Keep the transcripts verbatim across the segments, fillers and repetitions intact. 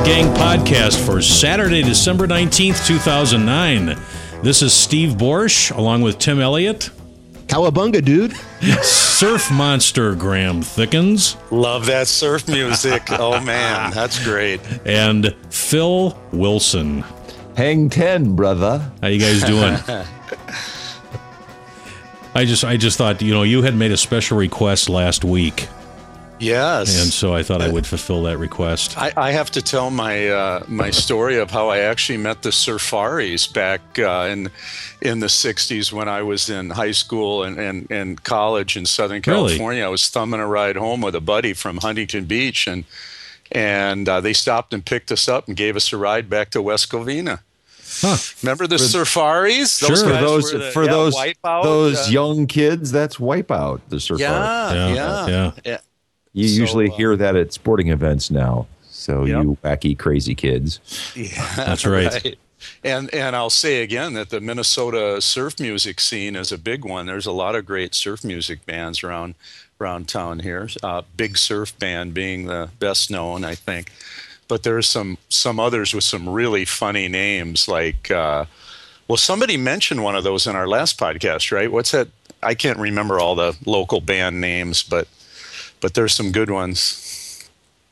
Gang podcast for Saturday, December nineteenth, two thousand nine. This is Steve Borsch, along with Tim Elliott. Cowabunga, dude. Surf monster Graham Thickens. Love that surf music. Oh, man, that's great. And Phil Wilson. Hang ten, brother. How you guys doing? I just I just thought, you know, you had made a special request last week. Yes. And so I thought I would fulfill that request. I, I have to tell my uh, my story of how I actually met the Surfaris back uh, in in the sixties when I was in high school and, and, and college in Southern California. Really? I was thumbing a ride home with a buddy from Huntington Beach, and and uh, they stopped and picked us up and gave us a ride back to West Covina. Huh. Remember the Surfaris? Those sure. For those, the, for yeah, those, Wipeout, those uh, young kids, that's Wipeout, the Surfaris. Yeah, yeah, yeah. yeah. yeah. You So, usually uh, hear that at sporting events now. So Yep. you wacky, crazy kids. Yeah, That's right. And and I'll say again that the Minnesota surf music scene is a big one. There's a lot of great surf music bands around around town here. Uh, Big Surf Band being the best known, I think. But there's some some others with some really funny names. Like, uh, well, somebody mentioned one of those in our last podcast, right? What's that? I can't remember all the local band names, but but there's some good ones.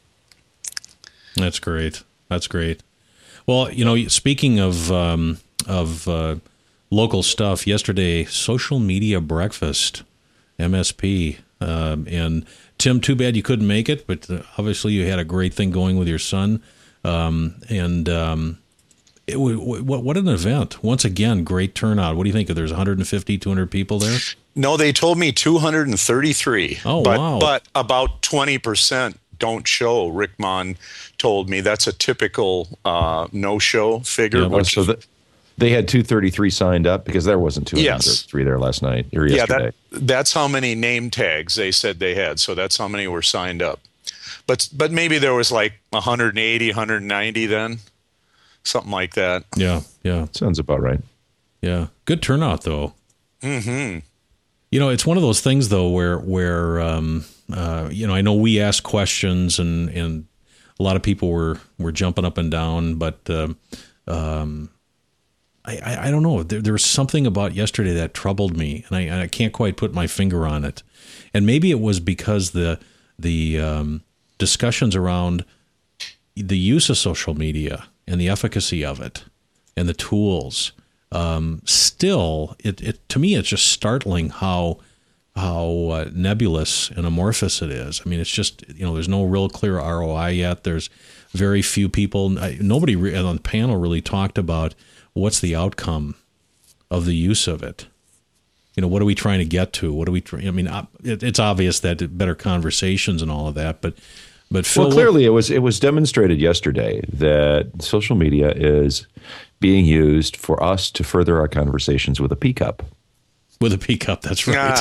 That's great. That's great. Well, you know, speaking of um, of uh, local stuff, yesterday, Social Media Breakfast, M S P, um, and Tim, too bad you couldn't make it, but uh, obviously you had a great thing going with your son, um, and um, it w- w- what what an event! Once again, great turnout. What do you think? There's one hundred fifty, two hundred people there. No, they told me two hundred thirty-three. Oh, but, wow. But about twenty percent don't show. Rick Mon told me that's a typical uh, no-show figure. Yeah, which so is, the, they had two thirty-three signed up because there wasn't two thirty-three Yes. there last night or yeah, yesterday. that, that's how many name tags they said they had. So that's how many were signed up. But but maybe there was like one hundred eighty, one hundred ninety then, something like that. Yeah, yeah, Sounds about right. yeah. Good turnout, though. Mm-hmm. You know, it's one of those things, though, where where um, uh, you know, I know we asked questions, and, and a lot of people were, were jumping up and down, but um, um, I, I I don't know. There, there was something about yesterday that troubled me, and I, I can't quite put my finger on it. And maybe it was because the the um, discussions around the use of social media and the efficacy of it and the tools. Um, still, it, it to me, it's just startling how how uh, nebulous and amorphous it is. I mean, it's just, you know, there's no real clear R O I yet. There's very few people. I, nobody re- on the panel really talked about what's the outcome of the use of it. You know, what are we trying to get to? What are we? Try- I mean, it, it's obvious that better conversations and all of that, but but Phil, Well, clearly it was it was demonstrated yesterday that social media is being used for us to further our conversations with a pea cup. with a pea cup, that's right,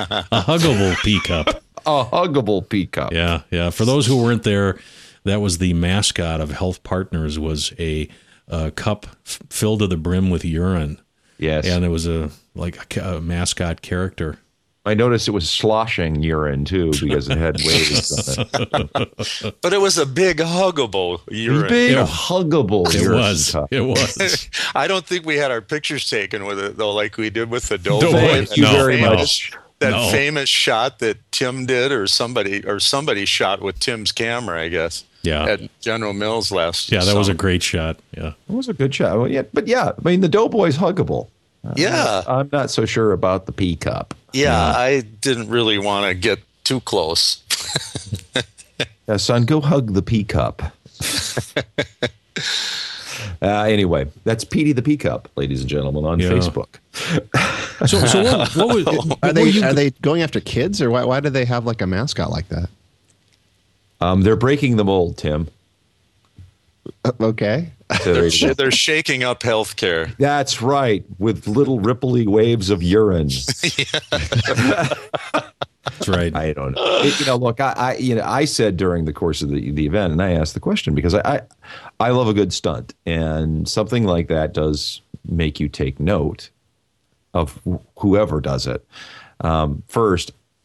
a huggable pea cup. A huggable pea cup. Yeah, yeah. For those who weren't there, that was the mascot of Health Partners. Was a, a cup f- filled to the brim with urine. Yes. And it was a like a, a mascot character. I noticed it was sloshing urine too because it had waves on it. But it was a big huggable urine. Big It- huggable It urine was. cup. It was. I don't think we had our pictures taken with it, though, like we did with the Doughboy. Doughboy. Thank you No, very no. much. That No. famous shot that Tim did, or somebody, or somebody shot with Tim's camera, I guess. Yeah. At General Mills last. Yeah, that was a summer. great shot. Yeah. It was a good shot. Well, yeah, but yeah, I mean the Doughboy's huggable. Yeah, I'm not so sure about the pea cup. yeah. I didn't really want to get too close. Yeah, son, go hug the pea cup. uh, anyway, that's Petey the Pea Cup, ladies and gentlemen, on Yeah. Facebook. So, so what, what was? Are what they were you- are they going after kids, or why why do they have like a mascot like that? Um, they're breaking the mold, Tim. Uh, okay. So there They're, you sh- go. they're shaking up healthcare. That's right, with little ripply waves of urine. That's right. I don't know. It- you know, look, I, I, you know, I said during the course of the, the event, and I asked the question because I, I, I love a good stunt, and something like that does make you take note of wh- whoever does it. Um, first,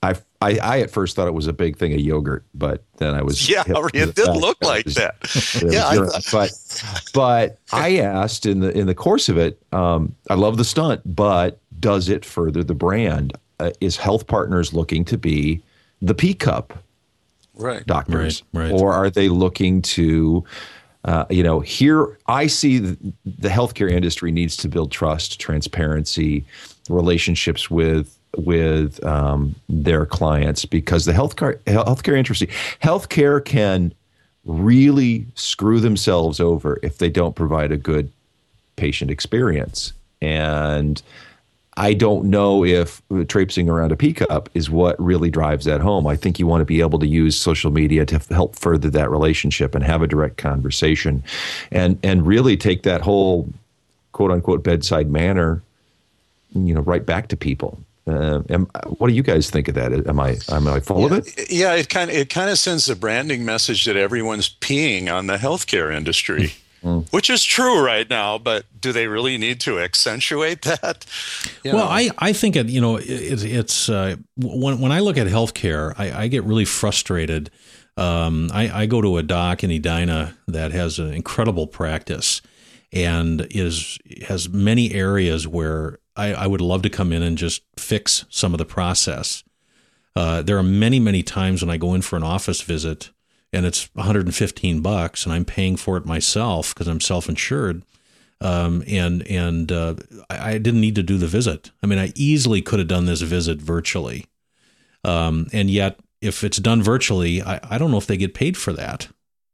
I, I, I at first thought it was a big thing of yogurt, but then I was yeah, it did look like that. Yeah, I thought, but but I asked in the in the course of it, um, I love the stunt, but does it further the brand? Uh, is Health Partners looking to be the P cup right. doctors, right, right. or are they looking to? Uh, you know, here I see the, the healthcare industry needs to build trust, transparency, relationships with with um, their clients, because the healthcare healthcare industry, healthcare can really screw themselves over if they don't provide a good patient experience. And I don't know if traipsing around a P cup is what really drives that home. I think you want to be able to use social media to help further that relationship and have a direct conversation, and and really take that whole quote unquote bedside manner, you know, right back to people. Uh, am, what do you guys think of that? Am I am I full yeah, of it? Yeah, it kind of it kind of sends the branding message that everyone's peeing on the healthcare industry, mm. which is true right now. But do they really need to accentuate that? You well, know? I, I think it, you know it, it's uh, when when I look at healthcare, I, I get really frustrated. Um, I, I go to a doc in Edina that has an incredible practice and is has many areas where I, I would love to come in and just fix some of the process. Uh, there are many, many times when I go in for an office visit and it's one hundred fifteen bucks and I'm paying for it myself because I'm self-insured. Um, and and uh, I, I didn't need to do the visit. I mean, I easily could have done this visit virtually. Um, and yet, if it's done virtually, I, I don't know if they get paid for that.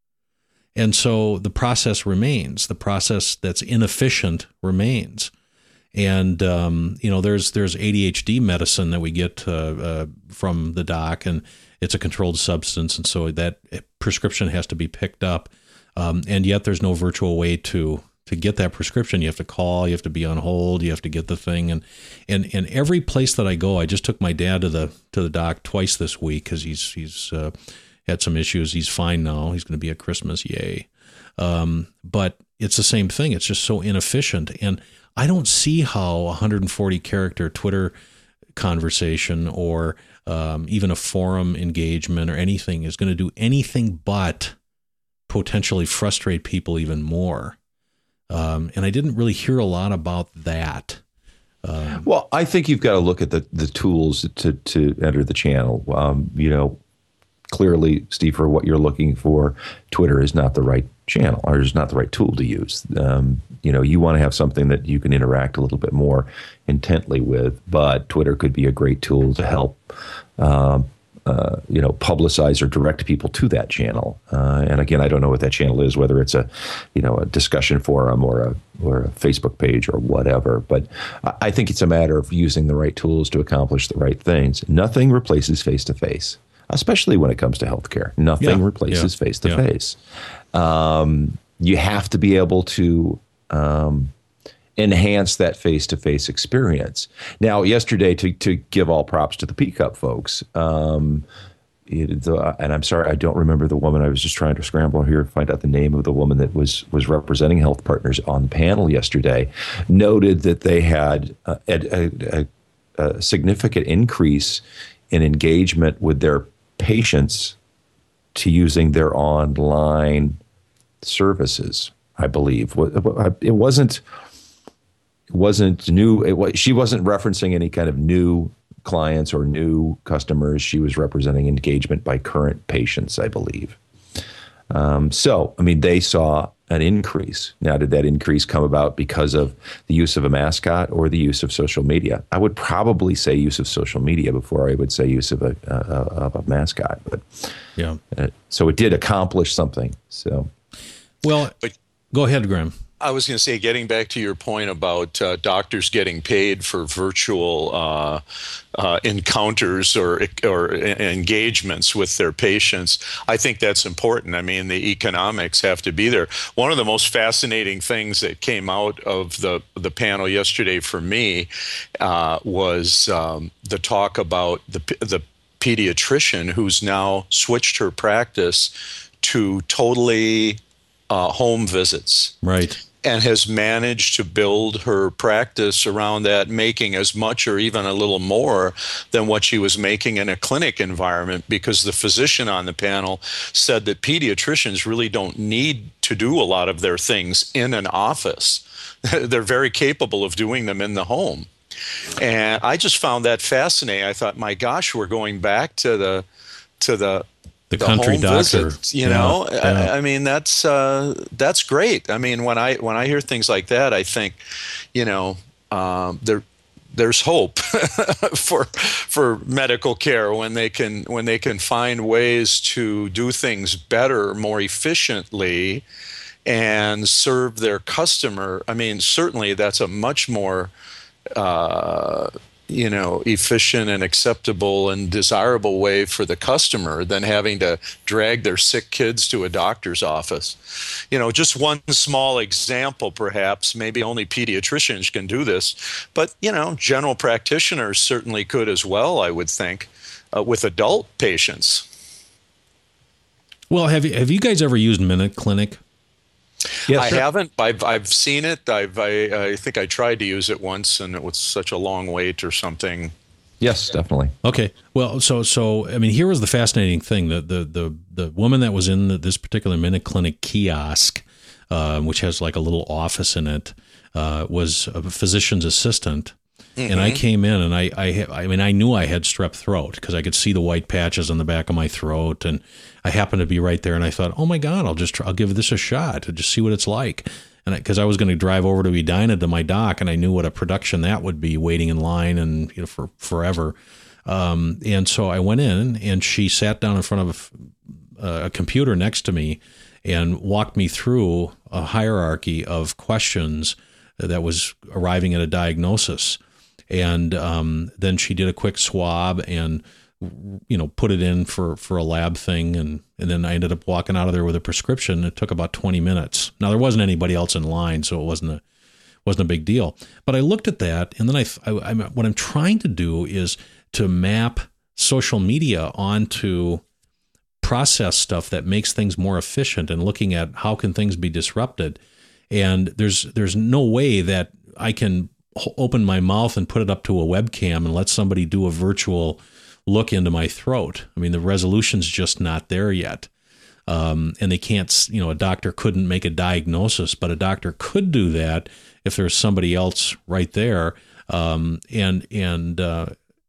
And so the process remains. The process that's inefficient remains. And, um, you know, there's there's A D H D medicine that we get uh, uh, from the doc, and it's a controlled substance. And so that prescription has to be picked up. Um, and yet there's no virtual way to to get that prescription. You have to call, you have to be on hold, you have to get the thing. And and, and every place that I go, I just took my dad to the to the doc twice this week because he's, he's uh, had some issues. He's fine now. He's going to be at Christmas. Yay. Um, but it's the same thing. It's just so inefficient. And I don't see how a one hundred forty character Twitter conversation or um, even a forum engagement or anything is going to do anything but potentially frustrate people even more. Um, and I didn't really hear a lot about that. Um, well, I think you've got to look at the, the tools to, to enter the channel. Um, you know, clearly, Steve, for what you're looking for, Twitter is not the right channel or is not the right tool to use. Um, you know, you want to have something that you can interact a little bit more intently with, but Twitter could be a great tool to help, um, uh, you know, publicize or direct people to that channel. Uh, and again, I don't know what that channel is, whether it's a, you know, a discussion forum or a or a Facebook page or whatever. But I think it's a matter of using the right tools to accomplish the right things. Nothing replaces face-to-face, especially when it comes to healthcare. Nothing Yeah, replaces yeah, face-to-face. Um, you have to be able to um, enhance that face-to-face experience. Now, yesterday, to, to give all props to the P cup folks, um, it, the, and I'm sorry, I don't remember the woman. I was just trying to scramble here to find out the name of the woman that was was representing Health Partners on the panel yesterday, noted that they had a, a, a, a significant increase in engagement with their patients to using their online services, I believe. It wasn't it wasn't new. It was, she wasn't referencing any kind of new clients or new customers. She was representing engagement by current patients, I believe. Um, so, I mean, they saw an increase. Now, did that increase come about because of the use of a mascot or the use of social media? I would probably say use of social media before I would say use of a, uh, of a mascot. But yeah, uh, so it did accomplish something. So, well, but go ahead, Graham. I was going to say, getting back to your point about uh, doctors getting paid for virtual uh, uh, encounters or or engagements with their patients, I think that's important. I mean, the economics have to be there. One of the most fascinating things that came out of the the panel yesterday for me uh, was um, the talk about the the pediatrician who's now switched her practice to totally uh, home visits. Right. and has managed to build her practice around that, making as much or even a little more than what she was making in a clinic environment, because the physician on the panel said that pediatricians really don't need to do a lot of their things in an office. They're very capable of doing them in the home. And I just found that fascinating. I thought, my gosh, we're going back to the to the the, the country doctor. Visit, you yeah, know, yeah. I, I mean, that's uh, that's great. I mean, when I when I hear things like that, I think, you know, um, there there's hope for for medical care when they can when they can find ways to do things better, more efficiently, and serve their customer. I mean, certainly that's a much more uh, you know, efficient and acceptable and desirable way for the customer than having to drag their sick kids to a doctor's office. You know, just one small example, perhaps, maybe only pediatricians can do this, but, you know, general practitioners certainly could as well, I would think, uh, with adult patients. Well, have you, have you guys ever used Minute Clinic? Yes, I sir. haven't. I've I've seen it. I've I, I think I tried to use it once, and it was such a long wait or something. Yes, definitely. Okay. Well, so so I mean, here was the fascinating thing: the the the the woman that was in the, this particular Minute Clinic kiosk, uh, which has like a little office in it, uh, was a physician's assistant. Mm-hmm. And I came in, and I, I, I mean, I knew I had strep throat because I could see the white patches on the back of my throat, and I happened to be right there. And I thought, oh my God, I'll just, try, I'll give this a shot to just see what it's like. And because I, I was going to drive over to Edina to my doc, and I knew what a production that would be, waiting in line and, you know, for forever. Um, and so I went in, and she sat down in front of a, a computer next to me and walked me through a hierarchy of questions that was arriving at a diagnosis. And um, then she did a quick swab and, you know, put it in for, for a lab thing. And, and then I ended up walking out of there with a prescription. It took about twenty minutes. Now, there wasn't anybody else in line, so it wasn't a, wasn't a big deal. But I looked at that, and then I, I, I what I'm trying to do is to map social media onto process stuff that makes things more efficient, and looking at how can things be disrupted. And there's there's no way that I can open my mouth and put it up to a webcam and let somebody do a virtual look into my throat. I mean, the resolution's just not there yet. Um, and they can't, you know, a doctor couldn't make a diagnosis, but a doctor could do that if there's somebody else right there. Um, and, and, uh,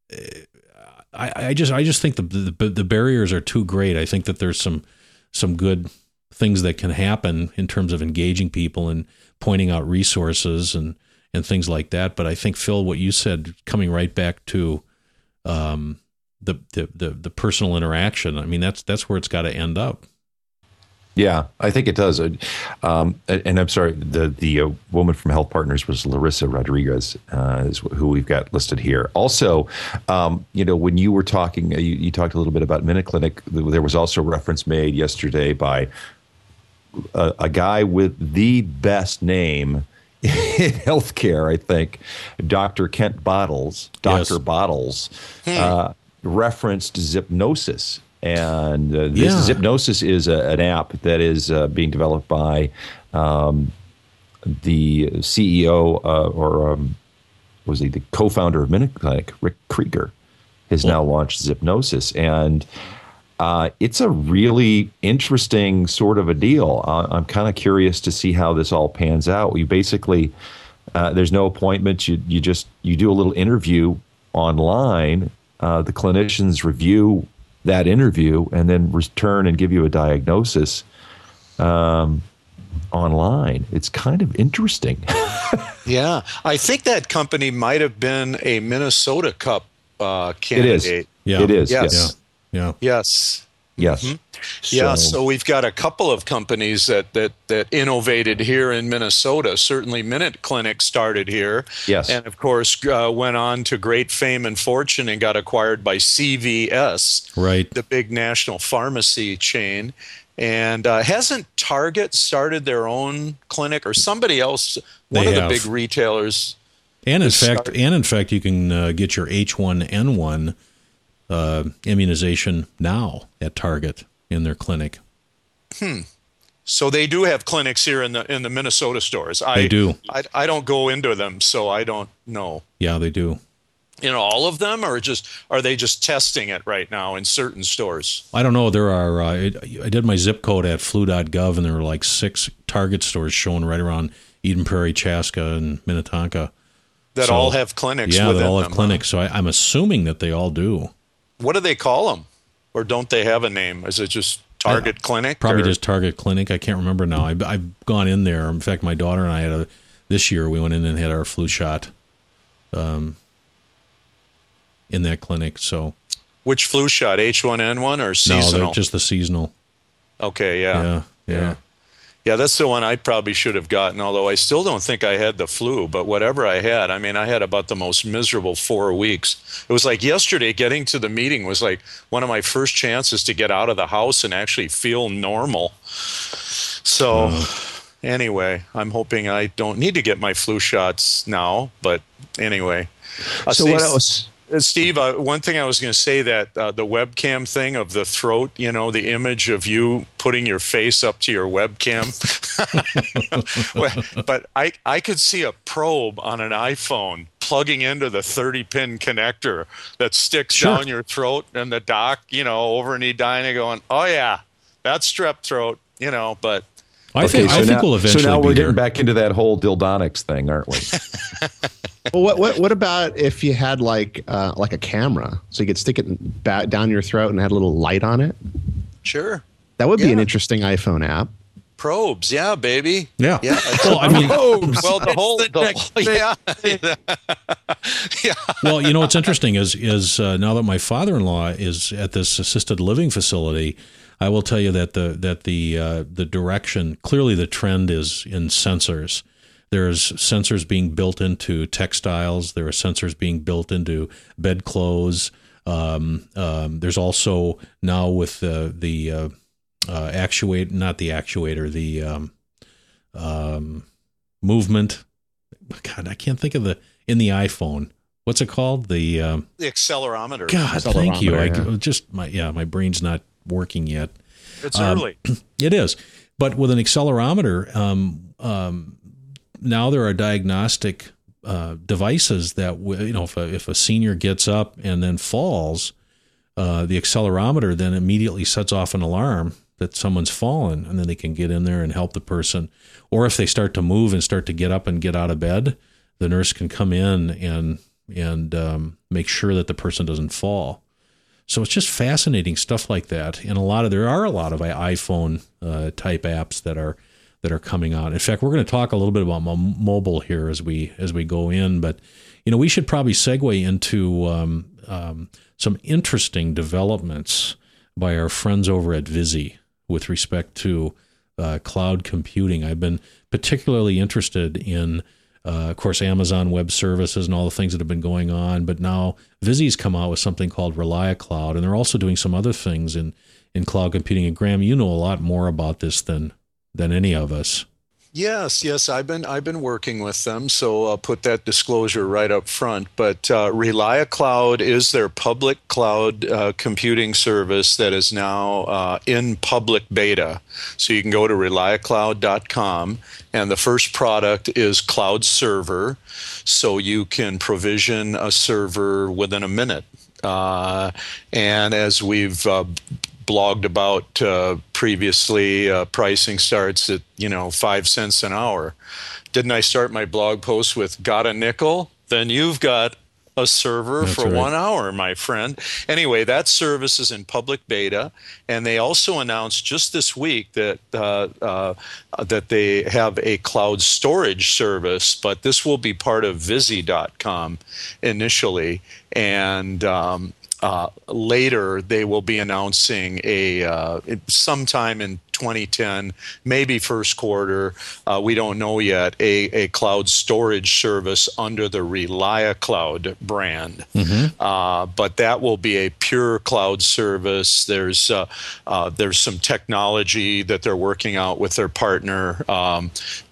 I, I just, I just think the, the, the barriers are too great. I think that there's some, some good things that can happen in terms of engaging people and pointing out resources and, and things like that. But I think, Phil, what you said, coming right back to um, the, the the the personal interaction, I mean, that's that's where it's got to end up. Yeah, I think it does. Um, and I'm sorry, the the uh, woman from Health Partners was Larissa Rodriguez, uh, is who we've got listed here. Also, um, you know, when you were talking, you, you talked a little bit about Minute Clinic. There was also reference made yesterday by a, a guy with the best name in healthcare, I think, Doctor Kent Bottles, Doctor Yes. Bottles, Hmm. uh, referenced Zipnosis. And uh, this Yeah. Zipnosis is a, an app that is uh, being developed by um, the C E O uh, or um, was he the co-founder of Minute Clinic, Rick Krieger, has now launched Zipnosis. And Uh, it's a really interesting sort of a deal. Uh, I'm kind of curious to see how this all pans out. You basically, uh, there's no appointment. You you just you do a little interview online. Uh, the clinicians review that interview and then return and give you a diagnosis um, online. It's kind of interesting. Yeah, I think that company might have been a Minnesota Cup uh, candidate. It is. Yeah. It is. Yes. Yes. Yeah. Yes. Yes. Mhm. Yeah, so we've got a couple of companies that, that, that innovated here in Minnesota. Certainly Minute Clinic started here. Yes. And, of course, uh, went on to great fame and fortune and got acquired by C V S, Right. the big national pharmacy chain. And uh, hasn't Target started their own clinic, or somebody else, one They of the have. big retailers? And in This fact, start- and in fact, you can uh, get your H one N one uh, immunization now at Target in their clinic. Hmm. So they do have clinics here in the in the Minnesota stores. I, They do. I I don't go into them, so I don't know. Yeah, they do. You know, all of them, or just are they just testing it right now in certain stores? I don't know. There are. Uh, I, I did my zip code at flu dot gov, and there were like six Target stores showing right around Eden Prairie, Chaska, and Minnetonka. That So, all have clinics. Yeah, within they all have them, huh? clinics. So I, I'm assuming that they all do. What do they call them, or don't they have a name? Is it just Target Clinic? Probably or? just Target Clinic. I can't remember now. I, I've gone in there. In fact, my daughter and I had a this year. We went in and had our flu shot, um, in that clinic. So Which flu shot? H one N one or no, seasonal? they're just the seasonal. Okay, yeah. Yeah, yeah. Yeah. Yeah, that's the one I probably should have gotten, although I still don't think I had the flu. But whatever I had, I mean, I had about the most miserable four weeks. It was like yesterday getting to the meeting was like one of my first chances to get out of the house and actually feel normal. So anyway, I'm hoping I don't need to get my flu shots now. But anyway. Uh, So Steve- what else? uh, Steve, uh, one thing I was going to say that uh, the webcam thing of the throat, you know, the image of you putting your face up to your webcam. Well, but I, I could see a probe on an iPhone plugging into the thirty pin connector that sticks Sure. down your throat, and the doc, you know, over in Edina going, oh, yeah, that's strep throat, you know, but I think I think now, we'll eventually so now be we're there. getting back into that whole dildonics thing, aren't we? Well, what, what what about if you had like uh, like a camera, so you could stick it back down your throat and had a little light on it? sure. That would be an Yeah. interesting iPhone app. Probes, yeah, baby. Yeah. Yeah. Well, I mean, Well, the whole, the, yeah. yeah. well, you know what's interesting is is uh, now that my father-in-law is at this assisted living facility, I will tell you that the that the uh, the direction, clearly the trend is in sensors. There's sensors being built into textiles. There are sensors being built into bedclothes. Um, um, there's also now with the the uh, uh, actuate, not the actuator, the um, um, movement. God, I can't think of the in the iPhone. What's it called? The um, The accelerometer. God, thank you. I Accelerometer, yeah. just my yeah, my brain's not working yet. It's Um, early. It is, but with an accelerometer, um, um, now there are diagnostic uh, devices that w- you know if a, if a senior gets up and then falls, uh, the accelerometer then immediately sets off an alarm that someone's fallen, and then they can get in there and help the person. Or if they start to move and start to get up and get out of bed, the nurse can come in and and um, make sure that the person doesn't fall. So it's just fascinating stuff like that, and a lot of there are a lot of iPhone uh, type apps that are that are coming out. In fact, we're going to talk a little bit about mo- mobile here as we as we go in, but you know we should probably segue into um, um, some interesting developments by our friends over at Visi with respect to uh, cloud computing. I've been particularly interested in. Uh, of course, Amazon Web Services and all the things that have been going on, but now Visi's come out with something called Relia Cloud, and they're also doing some other things in, in cloud computing. And Graham, you know a lot more about this than than any of us. Yes, yes, I've been I've been working with them, so I'll put that disclosure right up front. But uh, Relia Cloud is their public cloud uh, computing service that is now uh, in public beta. So you can go to relia cloud dot com, and the first product is Cloud Server, so you can provision a server within a minute. Uh, and as we've uh, blogged about uh, previously, uh, pricing starts at, you know, five cents an hour. Didn't I start my blog post with got a nickel? Then you've got a server That's for right. one hour, my friend. Anyway, that service is in public beta, and they also announced just this week that uh, uh, that they have a cloud storage service, but this will be part of Visi dot com initially, and um, Uh, later, they will be announcing a uh, sometime in twenty ten, maybe first quarter, uh, we don't know yet, a, a cloud storage service under the Relia Cloud brand. Mm-hmm. Uh, but that will be a pure cloud service. There's uh, uh, there's some technology that they're working out with their partner um,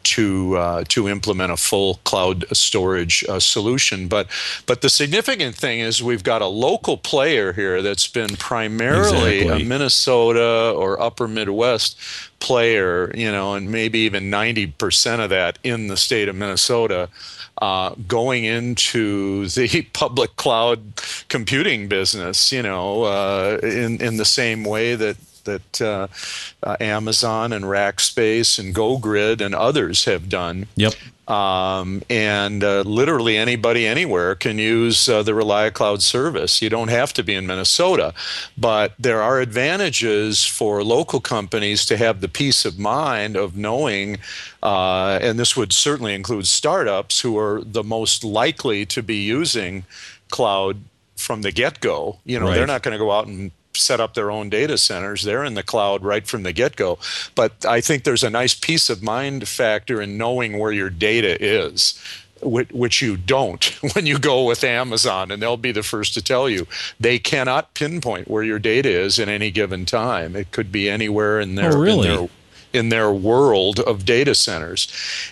to uh, to implement a full cloud storage uh, solution. But but the significant thing is we've got a local player here that's been primarily Exactly. a Minnesota or upper Midwest player, you know, and maybe even ninety percent of that in the state of Minnesota, uh, going into the public cloud computing business, you know, uh, in, in the same way that that uh, uh, Amazon and Rackspace and GoGrid and others have done. Yep. Um, and uh, literally anybody anywhere can use uh, the ReliaCloud service. You don't have to be in Minnesota, but there are advantages for local companies to have the peace of mind of knowing, uh, and this would certainly include startups who are the most likely to be using cloud from the get-go. You know, right. They're not going to go out and set up their own data centers. They're in the cloud right from the get-go. But I think there's a nice peace of mind factor in knowing where your data is, which you don't when you go with Amazon, and they'll be the first to tell you. They cannot pinpoint where your data is at any given time. It could be anywhere in their, oh, really? in their in their world of data centers.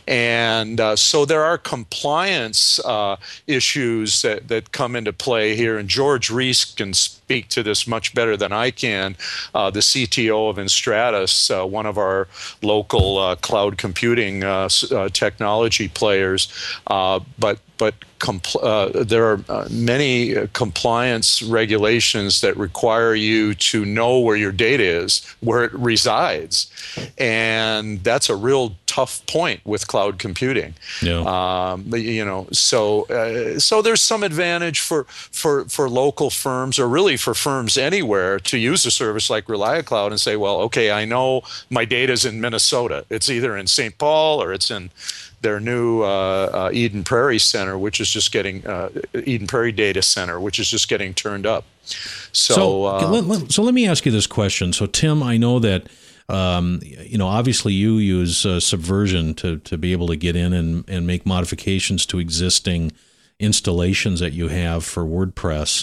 And uh, so there are compliance uh, issues that, that come into play here. And George Reese can speak to this much better than I can, uh, the C T O of Instratus, uh, one of our local uh, cloud computing uh, uh, technology players. Uh, but but compl- uh, there are uh, many uh, compliance regulations that require you to know where your data is, where it resides. And that's a real tough point with cloud computing. Yeah. Um, you know, so uh, so there's some advantage for, for, for local firms, or really for firms anywhere, to use a service like ReliaCloud and say, well, okay, I know my data's in Minnesota. It's either in Saint Paul or it's in their new uh, uh, Eden Prairie Center, which is just getting uh, Eden Prairie Data Center, which is just getting turned up. So, so, uh, let, let, so let me ask you this question. So, Tim, I know that um, you know obviously you use uh, Subversion to to be able to get in and and make modifications to existing installations that you have for WordPress.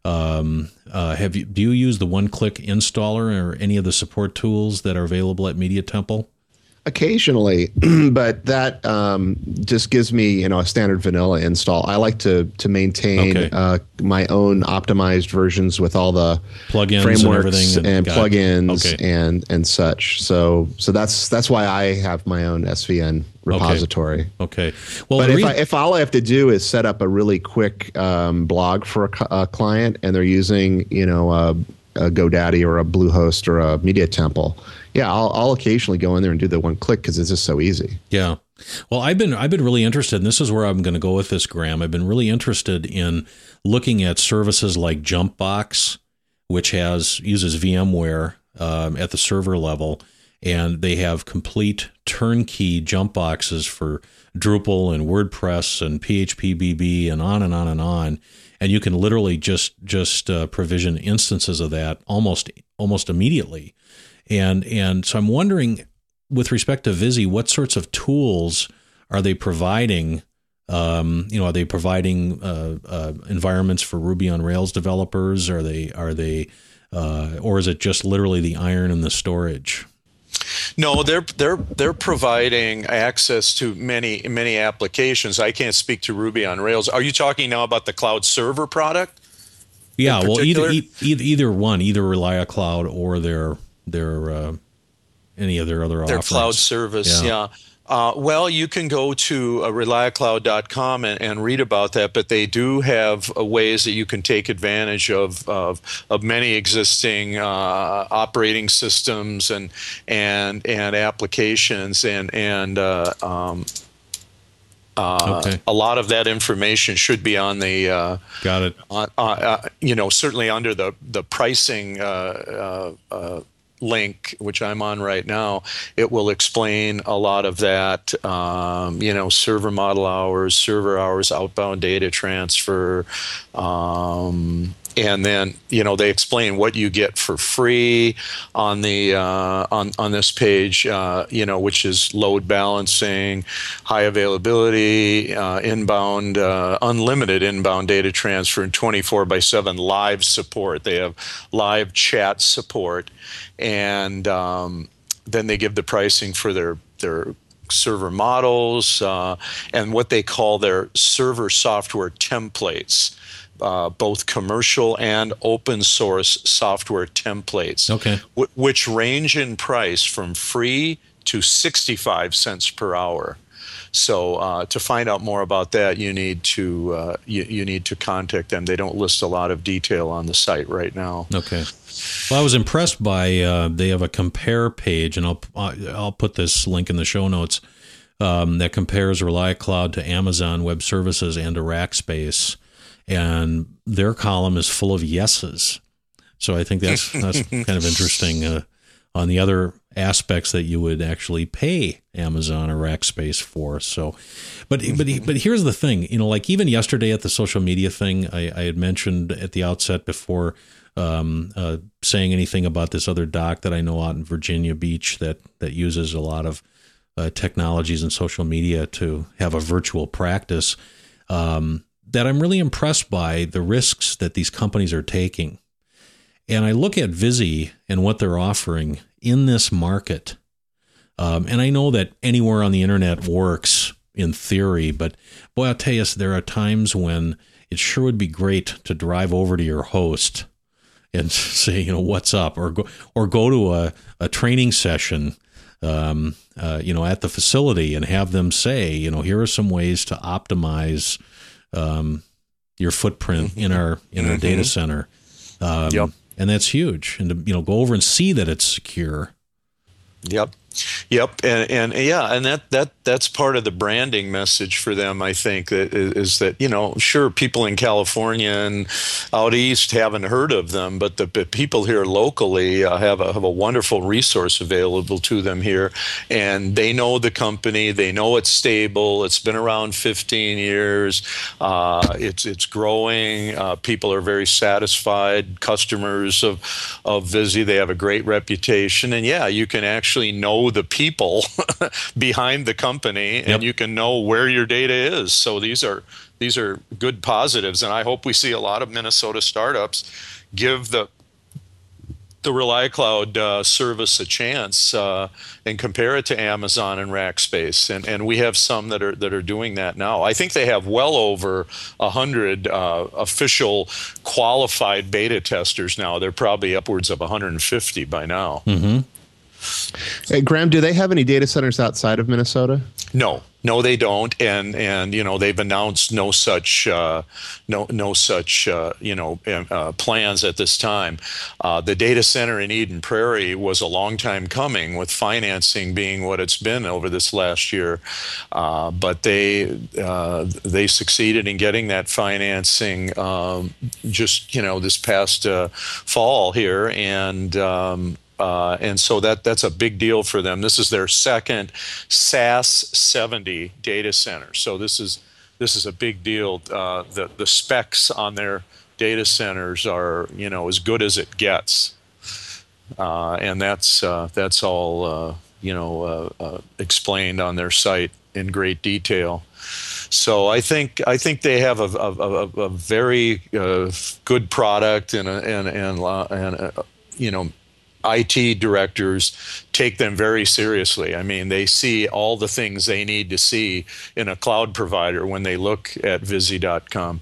Um, uh, have you do you use the one-click installer or any of the support tools that are available at Media Temple? Occasionally, but that um, just gives me, you know, a standard vanilla install. I like to to maintain Okay. uh, my own optimized versions with all the Plugins and frameworks everything, and, and got it. plugins Okay. and and such. So so that's that's why I have my own S V N repository. Okay. Well, But the if re- I, if all I have to do is set up a really quick um, blog for a, cu- a client, and they're using, you know, a, a GoDaddy or a Bluehost or a Media Temple, yeah, I'll, I'll occasionally go in there and do the one click because it's just so easy. Yeah. Well, I've been I've been really interested, and this is where I'm going to go with this, Graham. I've been really interested in looking at services like Jumpbox, which has uses VMware um, at the server level, and they have complete turnkey jump boxes for Drupal and WordPress and P H P B B and on and on and on. And you can literally just just uh, provision instances of that almost almost immediately. And and so I'm wondering, with respect to Visi, what sorts of tools are they providing? Um, you know, are they providing uh, uh, environments for Ruby on Rails developers? Are they are they, uh, or is it just literally the iron and the storage? No, they're they're they're providing access to many many applications. I can't speak to Ruby on Rails. Are you talking now about the cloud server product? Yeah, well, either, particular? e- either either one, either ReliaCloud or their their uh, any of their other Their offerings. cloud service, Yeah. yeah. Uh, well, you can go to uh, reliacloud dot com and, and read about that, but they do have uh, ways that you can take advantage of of, of many existing uh, operating systems and and and applications, and and uh, um, uh, Okay. a lot of that information should be on the uh, Got it. uh, uh, you know, certainly under the the pricing uh, uh, uh, link, which I'm on right now. It will explain a lot of that, um, you know, server model hours, server hours, outbound data transfer, um, and then, you know, they explain what you get for free on the uh, on on this page, uh, you know, which is load balancing, high availability, uh, inbound, uh, unlimited inbound data transfer, and twenty-four by seven live support. They have live chat support, and um, then they give the pricing for their their server models uh, and what they call their server software templates. uh, both commercial and open source software templates, okay, w- which range in price from free to sixty-five cents per hour. So uh, to find out more about that, you need to uh, you, you need to contact them. They don't list a lot of detail on the site right now. Okay. Well, I was impressed by uh, they have a compare page, and I'll I'll put this link in the show notes um, that compares ReliaCloud to Amazon Web Services and to Rackspace, and their column is full of yeses. So I think that's that's kind of interesting. Uh, on the other aspects that you would actually pay Amazon or Rackspace for. So, but but but here's the thing, you know, like even yesterday at the social media thing, I, I had mentioned at the outset before um, uh, saying anything about this other doc that I know out in Virginia Beach that that uses a lot of uh, technologies and social media to have a virtual practice. Um, that I'm really impressed by the risks that these companies are taking. And I look at Vizy and what they're offering in this market. Um, and I know that anywhere on the internet works in theory, but boy, I'll tell you, there are times when it sure would be great to drive over to your host and say, you know, what's up, or go, or go to a, a training session, um, uh, you know, at the facility and have them say, you know, here are some ways to optimize um, your footprint in our, in our mm-hmm. data center. Um, yep. And that's huge. And to, you know, go over and see that it's secure. Yep. Yep. And, and yeah, and that, that, that's part of the branding message for them, I think, that is, is that, you know, sure, people in California and out east haven't heard of them, but the, the people here locally uh, have, a, have a wonderful resource available to them here. And they know the company, they know it's stable, it's been around fifteen years, uh, it's it's growing, uh, people are very satisfied, customers of, of Vizy, they have a great reputation. And yeah, you can actually know the people behind the company, and yep. you can know where your data is. So these are these are good positives, and I hope we see a lot of Minnesota startups give the the ReliaCloud uh, service a chance uh, and compare it to Amazon and Rackspace, and and we have some that are that are doing that now. I think they have well over a hundred uh, official qualified beta testers now. They're probably upwards of one hundred fifty by now. Mm-hmm. Hey, Graham, do they have any data centers outside of Minnesota? No, no, they don't, and and you know they've announced no such uh, no no such uh, you know uh, plans at this time. Uh, the data center in Eden Prairie was a long time coming, with financing being what it's been over this last year, uh, but they uh, they succeeded in getting that financing um, just you know this past uh, fall here, and. Um, Uh, and so that that's a big deal for them. This is their second S A S seventy data center. So this is this is a big deal. Uh, the the specs on their data centers are you know as good as it gets, uh, and that's uh, that's all uh, you know uh, uh, explained on their site in great detail. So I think I think they have a a, a, a very uh, good product, and a, and and uh, and uh, you know. I T directors take them very seriously. I mean, they see all the things they need to see in a cloud provider when they look at Vizy dot com.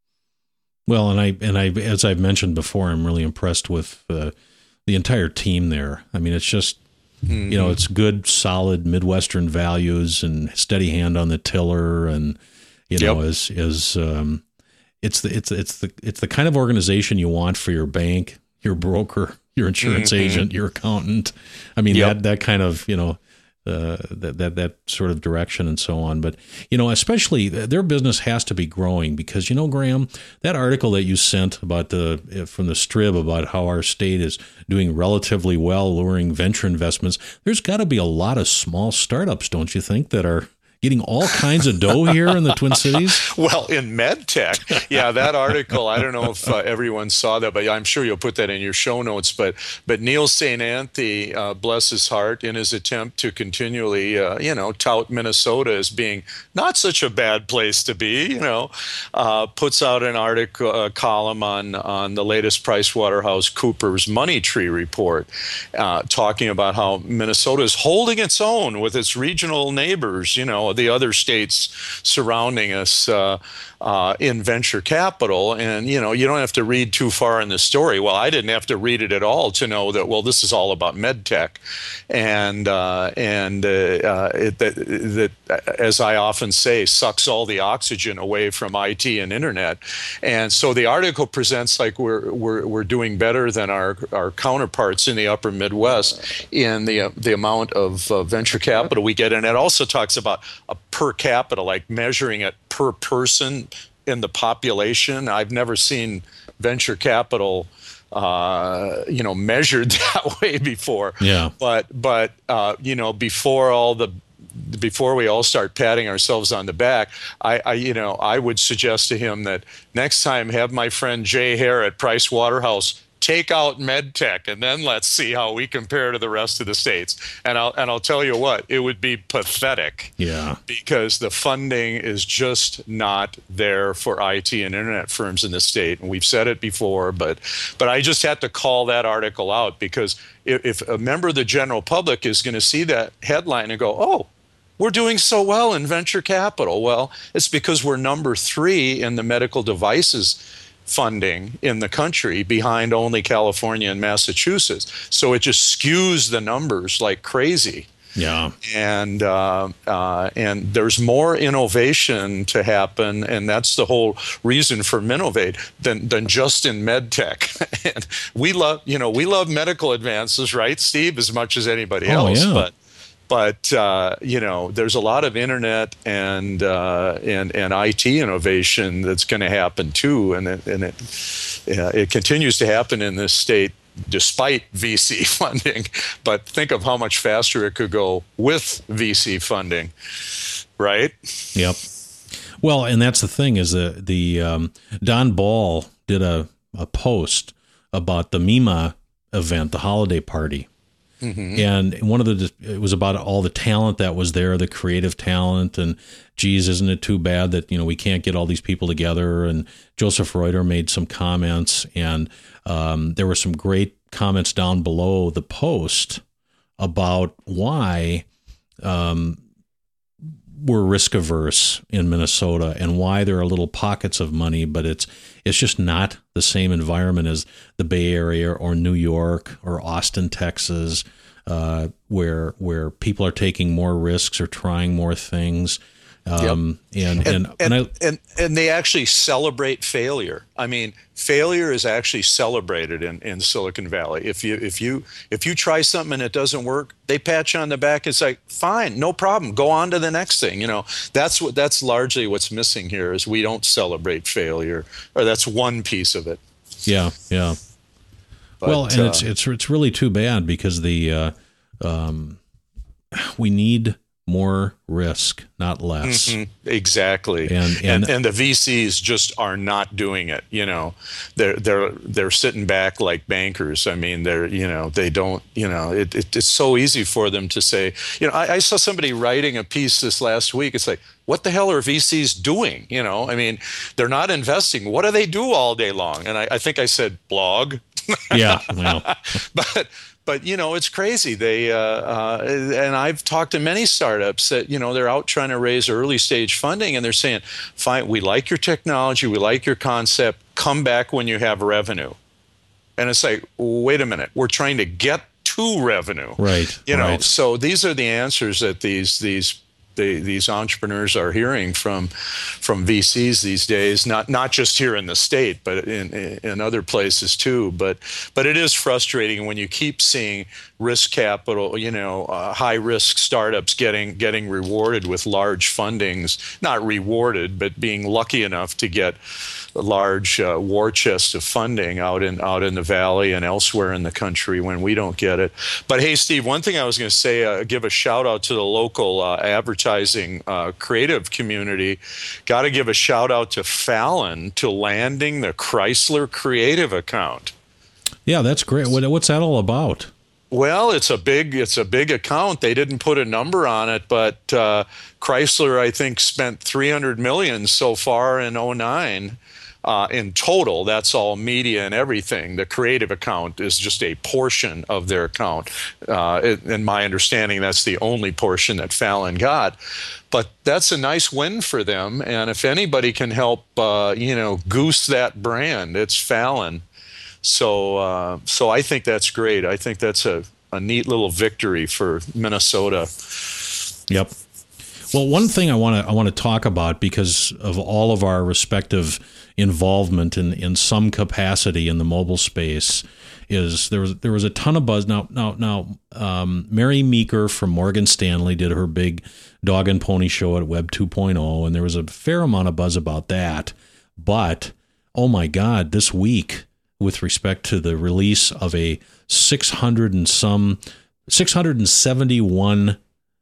Well, and I and I as I've mentioned before, I'm really impressed with uh, the entire team there. I mean, it's just mm-hmm. you know, it's good, solid Midwestern values and steady hand on the tiller, and you know, yep. is is um, it's the it's it's the it's the kind of organization you want for your bank, your broker, your insurance mm-hmm. agent, your accountant. I mean, yep. that, that kind of, you know, uh, that, that, that sort of direction and so on. But, you know, especially their business has to be growing because, you know, Graham, that article that you sent about the, from the Strib about how our state is doing relatively well, luring venture investments, there's got to be a lot of small startups, don't you think, that are getting all kinds of dough here in the Twin Cities? Well, in med tech, yeah, that article, I don't know if uh, everyone saw that, but I'm sure you'll put that in your show notes. But but Neil Saint Anthony, uh, bless his heart, in his attempt to continually, uh, you know, tout Minnesota as being not such a bad place to be, you know, uh, puts out an article, a column on, on the latest PricewaterhouseCoopers Money Tree report, uh, talking about how Minnesota is holding its own with its regional neighbors, you know, the other states surrounding us, uh, uh, in venture capital. And, you know, you don't have to read too far in the story. Well, I didn't have to read it at all to know that, well, this is all about med tech. And, uh, and uh, uh, it, that, that, as I often say, sucks all the oxygen away from I T and internet. And so the article presents like we're, we're, we're doing better than our, our counterparts in the upper Midwest in the, uh, the amount of uh, venture capital we get. And it also talks about a per capita, like measuring it per person in the population. I've never seen venture capital, uh, you know, measured that way before. Yeah. But but uh, you know, before all the before we all start patting ourselves on the back, I, I you know I would suggest to him that next time have my friend Jay Hare at Price Waterhouse take out MedTech, and then let's see how we compare to the rest of the states. And I'll and I'll tell you what, it would be pathetic. Yeah. Because the funding is just not there for I T and internet firms in the state. And we've said it before, but but I just had to call that article out, because if, if a member of the general public is going to see that headline and go, oh, we're doing so well in venture capital. Well, it's because we're number three in the medical devices funding in the country, behind only California and Massachusetts. So it just skews the numbers like crazy. Yeah. And uh, uh, and there's more innovation to happen, and that's the whole reason for Minovate than than just in med tech. And we love, you know, we love medical advances, right, Steve, as much as anybody Oh, else. yeah. But But uh, you know, there's a lot of internet and uh, and and I T innovation that's going to happen too, and it, and it uh, it continues to happen in this state despite V C funding. But think of how much faster it could go with V C funding, right? Yep. Well, and that's the thing is the the um, Don Ball did a a post about the MEMA event, the holiday party. Mm-hmm. And one of the, it was about all the talent that was there, the creative talent, and geez, isn't it too bad that, you know, we can't get all these people together? And Joseph Reuter made some comments, and um, there were some great comments down below the post about why um, we're risk averse in Minnesota and why there are little pockets of money, but it's it's just not the same environment as the Bay Area or New York or Austin, Texas, uh, where where people are taking more risks or trying more things. Um, yep. and, and, and, and, and, I, and, and they actually celebrate failure. I mean, failure is actually celebrated in, in Silicon Valley. If you, if you, if you try something and it doesn't work, they pat you on the back. It's like, fine, no problem. Go on to the next thing. You know, that's what, that's largely what's missing here is we don't celebrate failure, or that's one piece of it. Yeah. Yeah. But, well, and uh, it's, it's, it's really too bad because the, uh, um, we need more risk, not less. Mm-hmm, exactly. And and, and and the V Cs just are not doing it. You know, they're they're they're sitting back like bankers. I mean, they're you know they don't you know it, it it's so easy for them to say. You know, I, I saw somebody writing a piece this last week. It's like, what the hell are V Cs doing? You know, I mean, they're not investing. What do they do all day long? And I, I think I said blog. Yeah. Well. but. But, you know, it's crazy. They uh, uh, and I've talked to many startups that, you know, they're out trying to raise early stage funding, and they're saying, fine, we like your technology, we like your concept, come back when you have revenue. And it's like, wait a minute, we're trying to get to revenue. Right. You know, right. so these are the answers that these these the, these entrepreneurs are hearing from from V Cs these days, not not just here in the state, but in in other places too. But but it is frustrating when you keep seeing risk capital, you know, uh, high risk startups getting getting rewarded with large fundings, not rewarded, but being lucky enough to get a large uh, war chest of funding out in out in the valley and elsewhere in the country when we don't get it. But hey, Steve, one thing I was going to say, uh, give a shout out to the local uh, advertising uh, creative community. Got to give a shout out to Fallon to landing the Chrysler Creative account. Yeah, that's great. What, what's that all about? Well, it's a big it's a big account. They didn't put a number on it, but uh, Chrysler, I think, spent three hundred million dollars so far in oh nine. uh, in total, that's all media and everything. The creative account is just a portion of their account. Uh, it, in my understanding, that's the only portion that Fallon got. But that's a nice win for them. And if anybody can help, uh, you know, goose that brand, it's Fallon. So, uh, so I think that's great. I think that's a, a neat little victory for Minnesota. Yep. Well, one thing I want to I want to talk about, because of all of our respective involvement in, in some capacity in the mobile space, is there was there was a ton of buzz. Now now now um, Mary Meeker from Morgan Stanley did her big dog and pony show at Web two point oh, and there was a fair amount of buzz about that. But oh my God, this week, with respect to the release of a six hundred and some six hundred seventy-one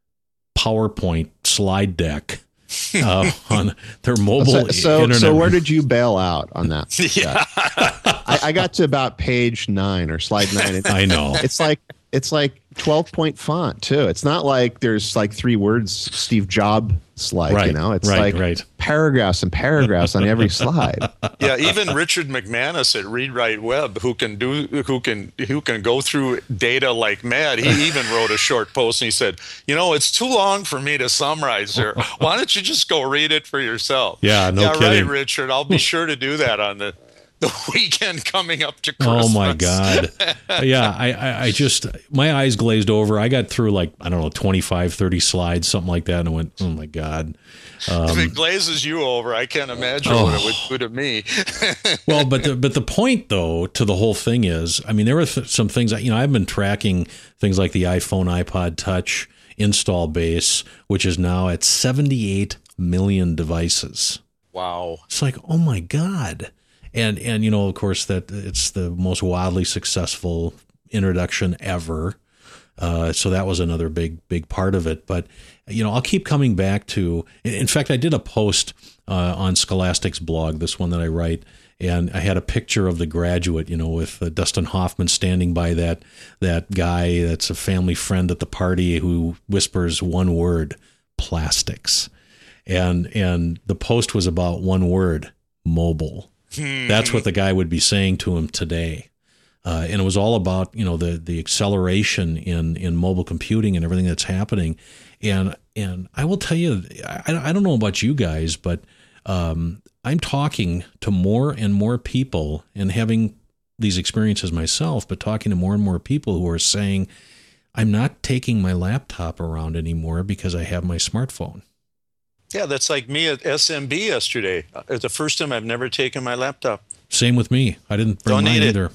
PowerPoint slide deck uh, on their mobile so, so, internet. So where did you bail out on that? Yeah, I, I got to about page nine or slide nine. It's, I know. It's like it's like twelve point font too. It's not like there's like three words Steve Jobs like, right, you know, it's right, like right. paragraphs and paragraphs on every slide. Yeah, even Richard McManus at Read Write Web, who can do, who can, who can go through data like mad. He even wrote a short post and he said, "You know, it's too long for me to summarize here. Why don't you just go read it for yourself?" Yeah, no yeah, kidding. right, Richard. I'll be sure to do that on the the weekend coming up to Christmas. Oh my God. Yeah, I, I, I just, my eyes glazed over. I got through like, I don't know, twenty-five, thirty slides, something like that. And I went, oh my God. Um, if it glazes you over, I can't imagine oh. what it would do to me. Well, but the, but the point though, to the whole thing is, I mean, there were th- some things that, you know, I've been tracking things like the iPhone, iPod Touch install base, which is now at seventy-eight million devices. Wow. It's like, oh my God. And, and, you know, of course, that it's the most wildly successful introduction ever. Uh, so that was another big, big part of it. But, you know, I'll keep coming back to, in fact, I did a post uh, on Scholastic's blog, this one that I write, and I had a picture of The Graduate, you know, with uh, Dustin Hoffman standing by that, that guy that's a family friend at the party who whispers one word, plastics. And, and the post was about one word, mobile. That's what the guy would be saying to him today. Uh, and it was all about, you know, the the acceleration in, in mobile computing and everything that's happening. And and I will tell you, I, I don't know about you guys, but um, I'm talking to more and more people and having these experiences myself, but talking to more and more people who are saying, I'm not taking my laptop around anymore because I have my smartphone. Yeah, that's like me at S M B yesterday. It's the first time I've never taken my laptop. Same with me. I didn't bring Don't mine need it. either.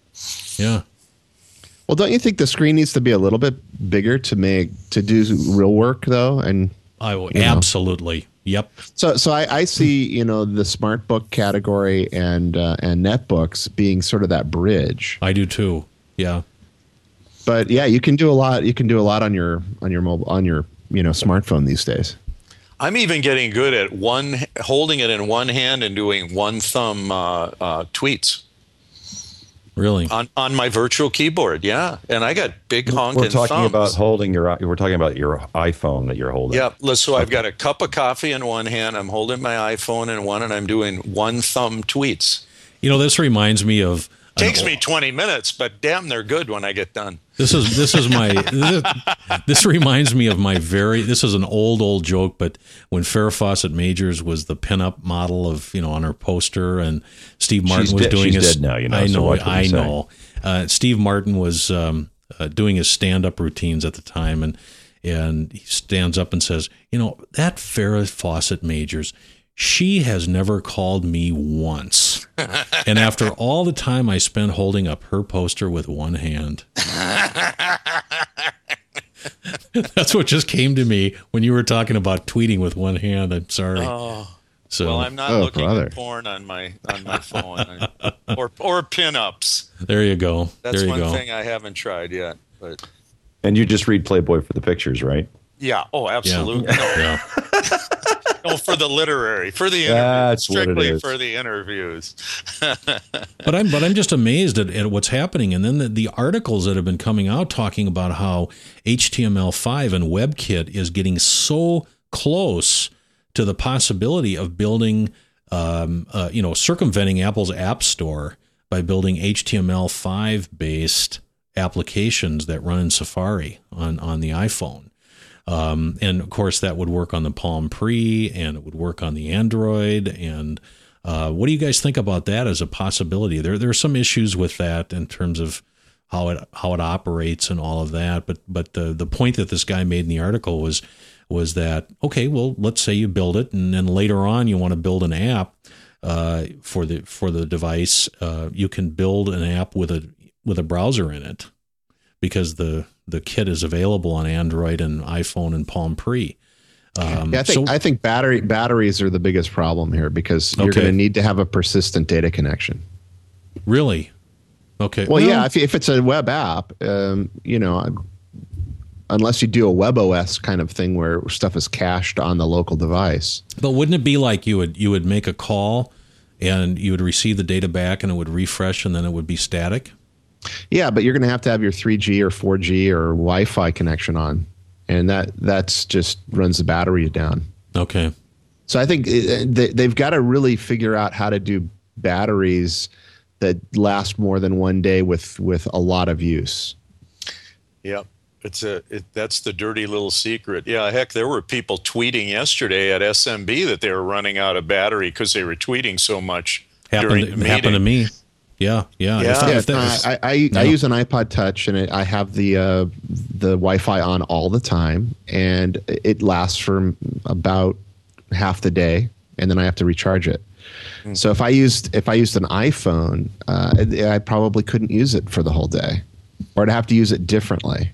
Yeah. Well, don't you think the screen needs to be a little bit bigger to make to do real work though? And I will, you know. absolutely. Yep. So, so I, I see, you know, the smart book category and uh, and netbooks being sort of that bridge. I do too. Yeah. But yeah, you can do a lot. You can do a lot on your on your mobile on your you know smartphone these days. I'm even getting good at one holding it in one hand and doing one thumb uh, uh, tweets. Really? On on my virtual keyboard, yeah. And I got big honking We're talking thumbs. about holding your. We're talking about your iPhone that you're holding. Yeah. So I've got a cup of coffee in one hand. I'm holding my iPhone in one, and I'm doing one thumb tweets. You know, this reminds me of. Takes an- me twenty minutes, but damn, they're good when I get done. This is this is my this, this reminds me of my very this is an old old joke, but when Farrah Fawcett Majors was the pinup model of you know on her poster, and Steve Martin She's was dead- doing she's his dead now, you know, I so know watch what I you say. know uh, Steve Martin was um, uh, doing his stand up routines at the time, and and he stands up and says, you know that Farrah Fawcett Majors, she has never called me once. And after all the time I spent holding up her poster with one hand, that's what just came to me when you were talking about tweeting with one hand. I'm sorry. Oh, so well, I'm not Oh, looking brother. at porn on my on my phone or or pinups. there you go. That's there you one go. thing I haven't tried yet. But And you just read Playboy for the pictures, right? yeah, oh, absolutely. No, Yeah. no, for the literary, for the interviews, That's what it strictly is. for the interviews. But I'm but I'm just amazed at, at what's happening, and then the, the articles that have been coming out talking about how H T M L five and WebKit is getting so close to the possibility of building um, uh, you know, circumventing Apple's App Store by building H T M L five based applications that run in Safari on, on the iPhone. Um, and of course that would work on the Palm Pre, and it would work on the Android. And uh, what do you guys think about that as a possibility? There, there are some issues with that in terms of how it, how it operates and all of that. But, but the, the point that this guy made in the article was, was that, okay, well, let's say you build it, and then later on you want to build an app, uh, for the, for the device. Uh, you can build an app with a, with a browser in it, because the, the kit is available on Android and iPhone and Palm Pre. Um, yeah, I think so, I think battery batteries are the biggest problem here, because you're Okay. going to need to have a persistent data connection. really? Okay. Well, yeah, if, if it's a web app, um, you know, unless you do a WebOS kind of thing where stuff is cached on the local device. But wouldn't it be like you would, you would make a call and you would receive the data back and it would refresh and then it would be static? Yeah, but you're going to have to have your three G or four G or Wi-Fi connection on, and that that's just runs the battery down. Okay. So I think uh, they, they've got to really figure out how to do batteries that last more than one day with with a lot of use. Yep. It's a it, that's the dirty little secret. Yeah, heck, there were people tweeting yesterday at S M B that they were running out of battery because they were tweeting so much during the Happened, meeting. happened to me. Yeah. Yeah. Yeah. If- Yeah, if that was- I, I, I use an iPod Touch, and it, I have the uh, the Wi-Fi on all the time, and it lasts for about half the day, and then I have to recharge it. Mm-hmm. So if I used if I used an iPhone, uh, I probably couldn't use it for the whole day, or I'd have to use it differently.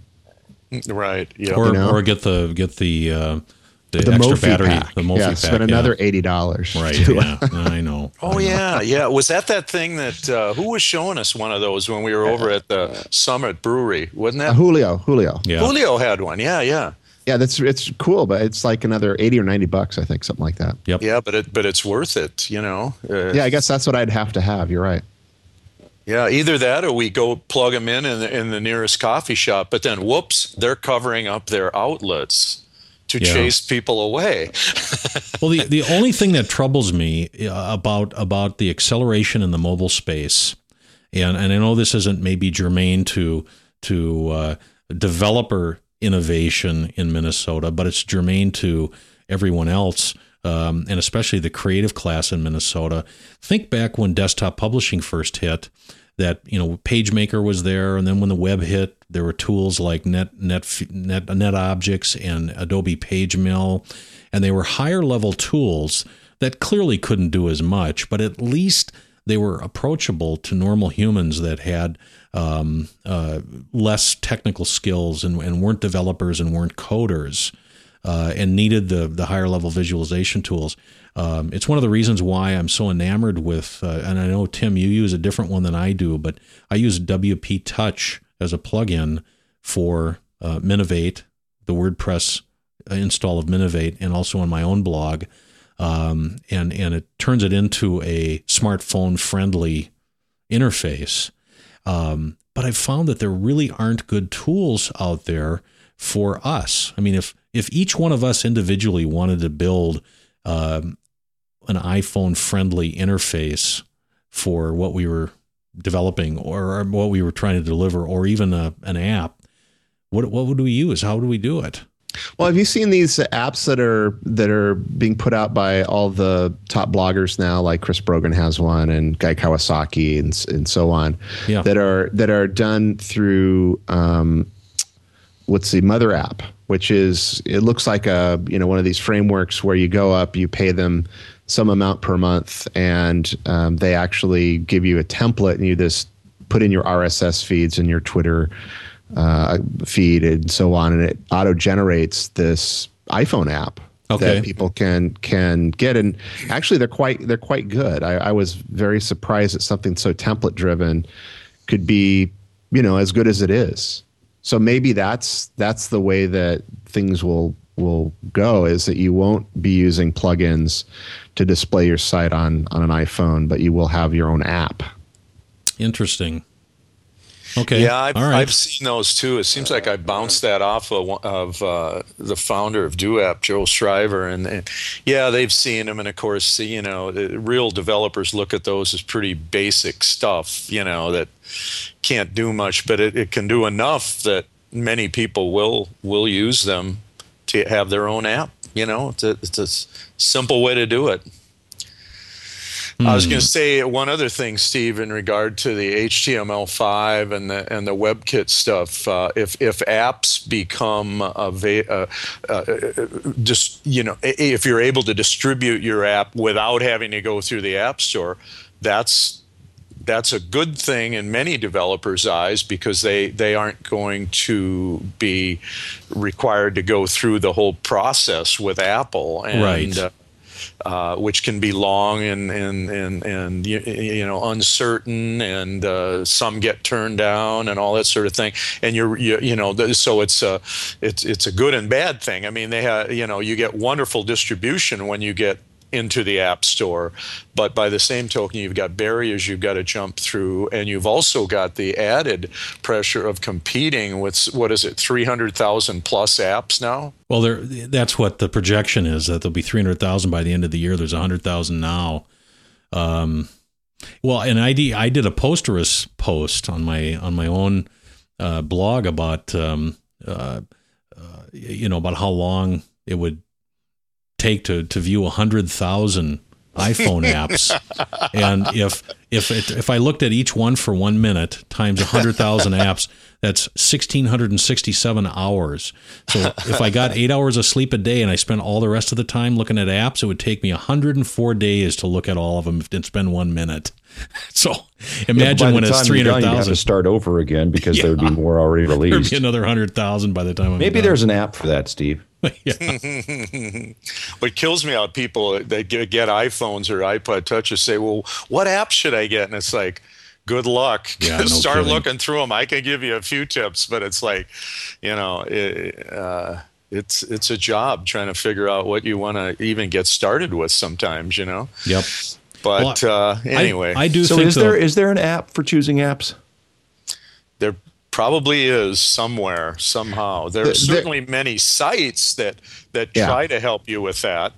Right. Yeah. or, you know? or get the, get the, uh, the, The extra Mophie battery, pack. the Mophie yeah, pack. spend yeah. another eighty dollars. Right. Yeah. I know. Oh yeah, yeah. Was that that thing that uh, who was showing us one of those when we were over at the Summit Brewery? Wasn't Uh, that Julio, Julio. Yeah. Julio had one? Yeah, yeah, Yeah, that's it's cool, but it's like another eighty or ninety bucks, I think, something like that. Yep. yeah. But it but it's worth it, you know. Uh, Yeah, I guess that's what I'd have to have. You're right. Yeah, either that or we go plug them in in the, in the nearest coffee shop. But then, whoops, they're covering up their outlets to Yeah. chase people away. Well, the, the only thing that troubles me uh, about about the acceleration in the mobile space, and, and I know this isn't maybe germane to to uh, developer innovation in Minnesota, but it's germane to everyone else, um, and especially the creative class in Minnesota. Think back when desktop publishing first hit. That, you know, PageMaker was there, and then when the web hit, there were tools like Net Net Net NetObjects and Adobe PageMill, and they were higher level tools that clearly couldn't do as much, but at least they were approachable to normal humans that had um, uh, less technical skills and, and weren't developers and weren't coders, uh, and needed the the higher level visualization tools. Um, it's one of the reasons why I'm so enamored with, uh, and I know, Tim, you use a different one than I do, but I use W P Touch as a plugin for uh, Minovate, the WordPress install of Minovate, and also on my own blog. Um, and, and it turns it into a smartphone-friendly interface. Um, but I've found that there really aren't good tools out there for us. I mean, if, if each one of us individually wanted to build um, an iPhone-friendly interface for what we were developing or what we were trying to deliver, or even a, an app, what what would we use? How do we do it? Well, have you seen these apps that are that are being put out by all the top bloggers now? Like Chris Brogan has one, and Guy Kawasaki, and and so on. Yeah. That are that are done through um, what's the Mother app, which is it looks like a you know one of these frameworks where you go up, you pay them some amount per month, and um, they actually give you a template, and you just put in your R S S feeds and your Twitter uh, feed and so on, and it auto generates this iPhone app Okay. that people can can get. And actually, they're quite they're quite good. I, I was very surprised that something so template driven could be you know as good as it is. So maybe that's that's the way that things will will go, is that you won't be using plugins to display your site on on an iPhone, but you will have your own app. Interesting. Okay. Yeah, I've, All right. I've seen those too. It seems like I bounced that off of, of uh, the founder of DoApp, Joel Shriver, and, and yeah, they've seen them. And of course, you know, the real developers look at those as pretty basic stuff, you know, that can't do much, but it, it can do enough that many people will will use them to have their own app. You know, it's a, it's a simple way to do it. I was going to say one other thing, Steve, in regard to the H T M L five and the and the WebKit stuff. Uh, if if apps become ava- uh, uh, just you know, if you're able to distribute your app without having to go through the App Store, that's that's a good thing in many developers' eyes, because they they aren't going to be required to go through the whole process with Apple, and Right. uh, Uh, which can be long and and and and you, you know uncertain, and uh, some get turned down and all that sort of thing. And you're you, you know so it's a it's it's a good and bad thing. I mean, they have you know you get wonderful distribution when you get into the App Store, but by the same token, you've got barriers you've got to jump through, and you've also got the added pressure of competing with, what is it, three hundred thousand plus apps now? Well, there, that's what the projection is, that there'll be three hundred thousand by the end of the year. There's one hundred thousand now. Um, well, and I did, I did a Posterous post on my on my own uh, blog about um, uh, uh, you know about how long it would take to to view one hundred thousand iPhone apps, and if if it, if I looked at each one for one minute times one hundred thousand apps, that's one thousand six hundred sixty-seven hours. So if I got eight hours of sleep a day and I spent all the rest of the time looking at apps, it would take me one hundred four days to look at all of them and spend one minute. So imagine yeah, when it's three hundred thousand. You have to start over again, because Yeah. there would be more already There'd released. be another one hundred thousand by the time I'm Maybe done. there's an app for that, Steve. Yeah. What kills me out, people that get, get iPhones or iPod Touches say, well, what app should I get? And it's like, good luck. Yeah, no Start kidding. looking through them. I can give you a few tips, but it's like, you know, it, uh, it's it's a job trying to figure out what you want to even get started with sometimes, you know? Yep. But Well, uh, anyway, I, I do So think is though- there is there an app for choosing apps? there probably is somewhere, somehow. There The- are the- certainly many sites that, that Yeah. try to help you with that.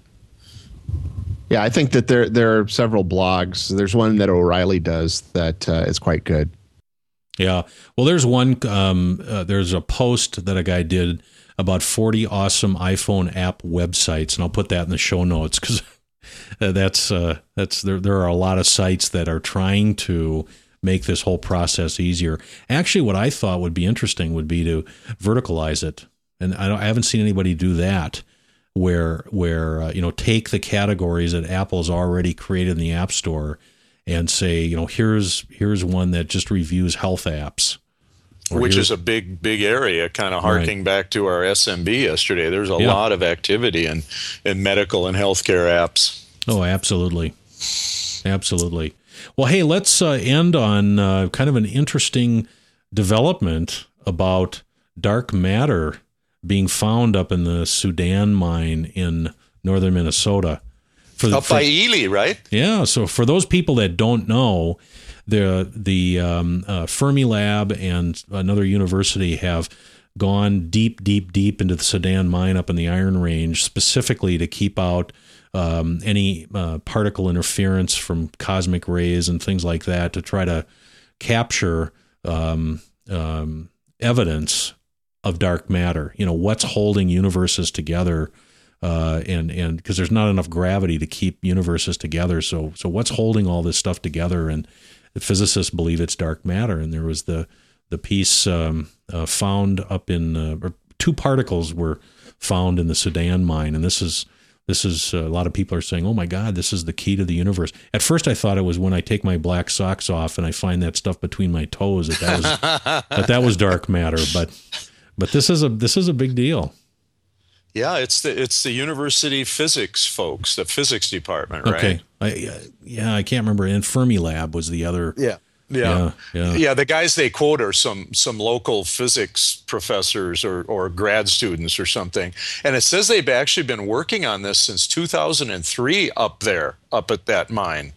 Yeah, I think that there there are several blogs. There's one that O'Reilly does that uh, is quite good. Yeah. Well, there's one, um, uh, there's a post that a guy did about forty awesome iPhone app websites, and I'll put that in the show notes, because that's, uh, that's, there, there are a lot of sites that are trying to make this whole process easier. Actually, what I thought would be interesting would be to verticalize it. And I, don't, I haven't seen anybody do that, where, where, uh, you know, take the categories that Apple's already created in the App Store and say, you know, here's here's one that just reviews health apps. Or Which here's- is a big, big area, kind of harking Right. back to our S M B yesterday. There's a Yeah. lot of activity in, in medical and healthcare apps. Oh, absolutely. Absolutely. Well, hey, let's uh, end on uh, kind of an interesting development about dark matter being found up in the Sudan mine in northern Minnesota. For the, Up for- by Ely, right? Yeah. So for those people that don't know, the the um, uh, Fermilab and another university have gone deep, deep, deep into the Sudan mine up in the Iron Range, specifically to keep out um, any uh, particle interference from cosmic rays and things like that, to try to capture um, um, evidence of dark matter. You know, what's holding universes together. Uh, and and because there's not enough gravity to keep universes together, so so what's holding all this stuff together? And the physicists believe it's dark matter. And there was the the piece um, uh, found up in uh, or two particles were found in the Sudan mine, and this is this is uh, a lot of people are saying, oh my God, this is the key to the universe. At first, I thought it was when I take my black socks off and I find that stuff between my toes that that was that that was dark matter, but but this is a this is a big deal. Yeah, it's the it's the university physics folks, the physics department, right? Okay. I, uh, yeah, I can't remember. And Fermilab was the other. Yeah. Yeah, Yeah. yeah. Yeah, the guys they quote are some some local physics professors or, or grad students or something. And it says they've actually been working on this since two thousand three up there, up at that mine.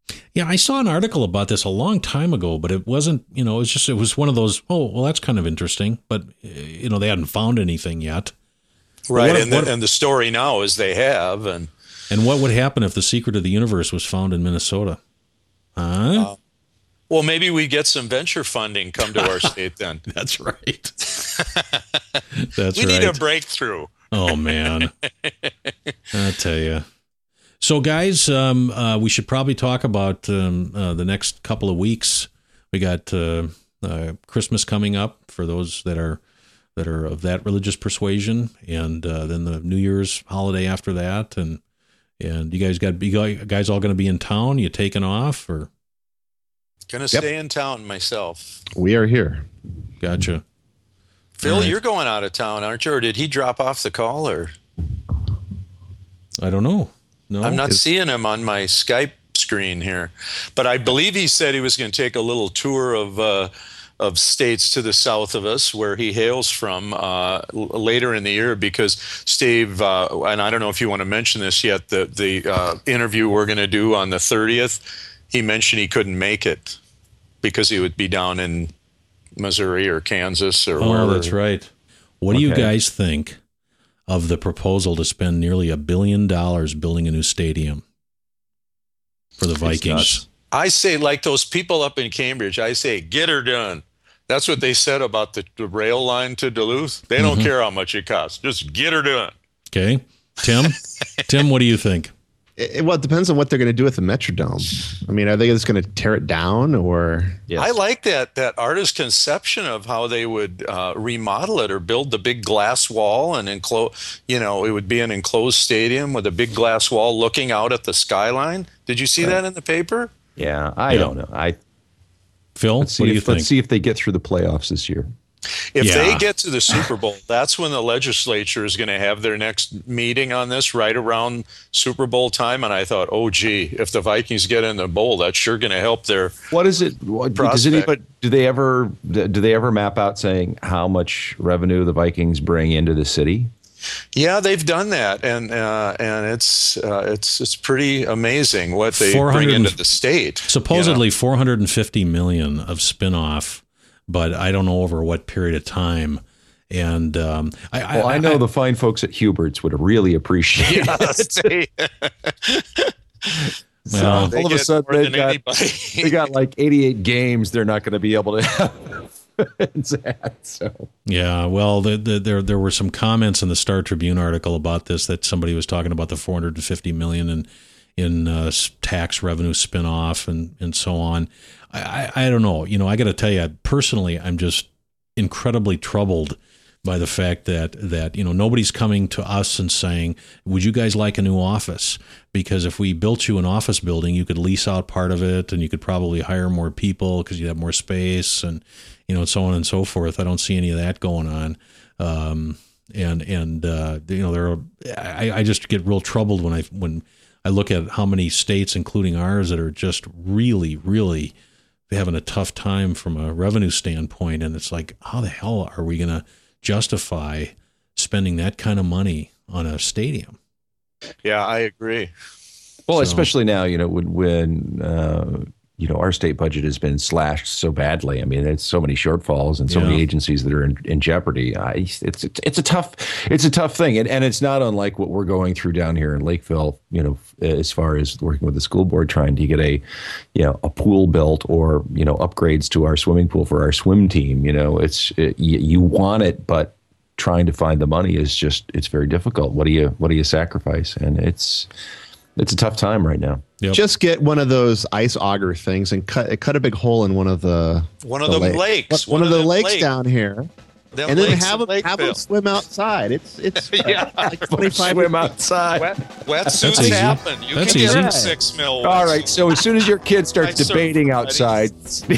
Yeah, I saw an article about this a long time ago, but it wasn't, you know, it was just, it was one of those, oh, well, that's kind of interesting, but, you know, they hadn't found anything yet. Right, What- and, the, what- and the story now is they have, and And what would happen if the secret of the universe was found in Minnesota? Huh? Uh, well, maybe we get some venture funding come to our state then. That's right. That's we right. need a breakthrough. Oh, man. I tell you. So, guys, um, uh, we should probably talk about um, uh, the next couple of weeks. We got uh, uh, Christmas coming up for those that are that are of that religious persuasion, and uh, then the New Year's holiday after that. And and you guys got you guys all going to be in town? You taking off or? Gonna Yep. stay in town myself. We are here. Gotcha. Phil, All right. you're going out of town, aren't you? Or did he drop off the call? Or I don't know. No, I'm not Is- seeing him on my Skype screen here, but I believe he said he was going to take a little tour of uh, of states to the south of us, where he hails from, uh, l- later in the year. Because Steve, uh, and I don't know if you want to mention this yet, the the uh, interview we're going to do on the thirtieth, he mentioned he couldn't make it because he would be down in Missouri or Kansas or Oh, wherever. that's right. What do you Okay. guys think of the proposal to spend nearly a billion dollars building a new stadium for the Vikings? nuts. I say, like those people up in Cambridge, I say, get her done. That's what they said about the, the rail line to Duluth. They don't care how much it costs. Just get her done. Okay, Tim. Tim, what do you think? It, well, it depends on what they're going to do with the Metrodome. I mean, are they just going to tear it down or? Yes. I like that that artist's conception of how they would uh, remodel it or build the big glass wall and enclose. You know, it would be an enclosed stadium with a big glass wall looking out at the skyline. Did you see that in the paper? Yeah, I Yeah. don't know. I Phil, let's see what do you if, think? let's see if they get through the playoffs this year. If Yeah. they get to the Super Bowl, that's when the legislature is going to have their next meeting on this, right around Super Bowl time. And I thought, oh, gee, if the Vikings get in the bowl, that's sure going to help their. What is it? What, does Prospect. anybody do they ever do they ever map out saying how much revenue the Vikings bring into the city? Yeah, they've done that, and uh, and it's uh, it's it's pretty amazing what they four hundred bring into the state. Supposedly four hundred fifty million of spinoff, but I don't know over what period of time. And um, I, I, Well, I know the fine folks at Hubert's would really appreciate You know, it. they, well, they all of a get sudden more they've than got- anybody. They got like eighty-eight games they're not going to be able to have fans at. So yeah, well, the, the, there there were some comments in the Star Tribune article about this, that somebody was talking about the four hundred fifty million in in uh, s- tax revenue spinoff and and so on. I, I, I don't know. You know, I got to tell you, personally, I'm just incredibly troubled by the fact that that you know nobody's coming to us and saying, would you guys like a new office? Because if we built you an office building, you could lease out part of it, and you could probably hire more people because you'd have more space, and you know, so on and so forth. I don't see any of that going on. Um, and and uh, you know, there are, I, I just get real troubled when I when I look at how many states, including ours, that are just really, really having a tough time from a revenue standpoint. And it's like, how the hell are we going to justify spending that kind of money on a stadium? Yeah, I agree. well, So- especially now, you know, when when uh, you know our state budget has been slashed so badly. I mean, there's so many shortfalls and so Yeah. many agencies that are in, in jeopardy. I, it's, it's it's a tough it's a tough thing, and and it's not unlike what we're going through down here in Lakeville. You know, as far as working with the school board, trying to get a you know a pool built or you know upgrades to our swimming pool for our swim team. You know, it's it, you, you want it, but trying to find the money is just it's very difficult. What do you what do you sacrifice? And it's it's a tough time right now. Yep. Just get one of those ice auger things and cut cut a big hole in one of the One of the them lake- lakes. one, of the them lakes lake- down here, them and then lakes have in them have them Lakeville. swim outside. It's it's Yeah. like twenty-five. Swim outside. Wet, That's wetsuits easy. happen. You That's can get easy. a six mil. All right. So as soon as your kid starts I serve debating already. outside,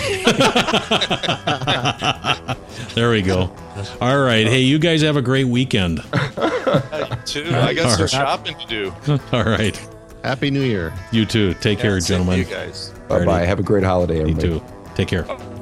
There we go. All right. Hey, you guys have a great weekend. too. I got some All right. shopping to do. All right. Happy New Year. You too. Take care, Yeah, same to gentlemen. you guys. bye bye. Have a great holiday, You everybody. too. Take care.